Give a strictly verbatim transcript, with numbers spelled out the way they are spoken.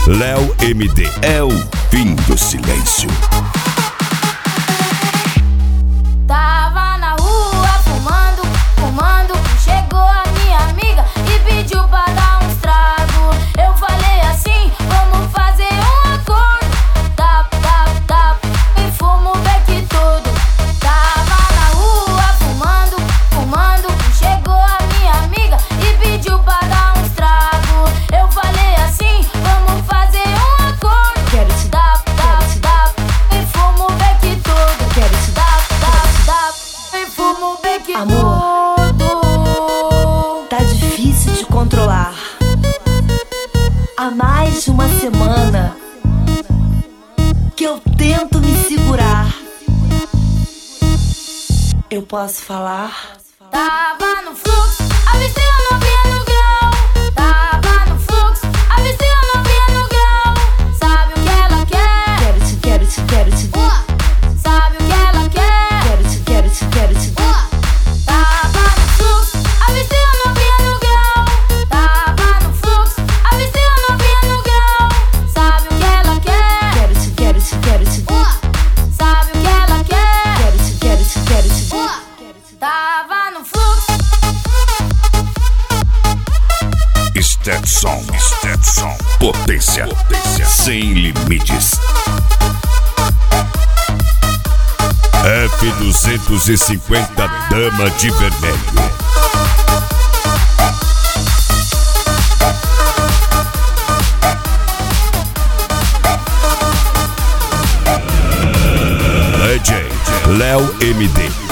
Léo M D. É o fim do silêncio. Tava na rua fumando, fumando. Chegou a minha amiga e pediu pra dar uns tragos. Eu falei assim, vamos fazer um acordo. Tap, tap, tap, e fumo o beck todo. Tava na rua fumando, fumando. Chegou a minha amiga e pediu pra dar uns tragos. Eu falei assim, vamos fazer um acordo. Quero te dar, tap, tap, e fumo o beck todo. Quero te dar, tap, tap, e fumo o beck todo. Amor, tá difícil de controlar. Há mais de uma semana que eu tento me segurar. Eu posso falar? Tava no fluxo, avistei a novinha no grau. Tava no fluxo, avistei a novinha no grau. Sabe o que ela quer? Quero te, quero te, quero te. Uh, sabe o que ela quer? Quero te, quero te, quero te. Uh, tava no fluxo, avistei a novinha no grau. Tava no fluxo, avistei a novinha no grau. Sabe o que ela quer? Quero te, quero te, quero te. Uh, sabe o que ela quer? Quero te, quero te, quero te. Uh, tava no fluxo. Stetson, Stetson. Potência, potência sem limites. F duzentos e cinquenta Dama de Vermelho. D J Léo M D.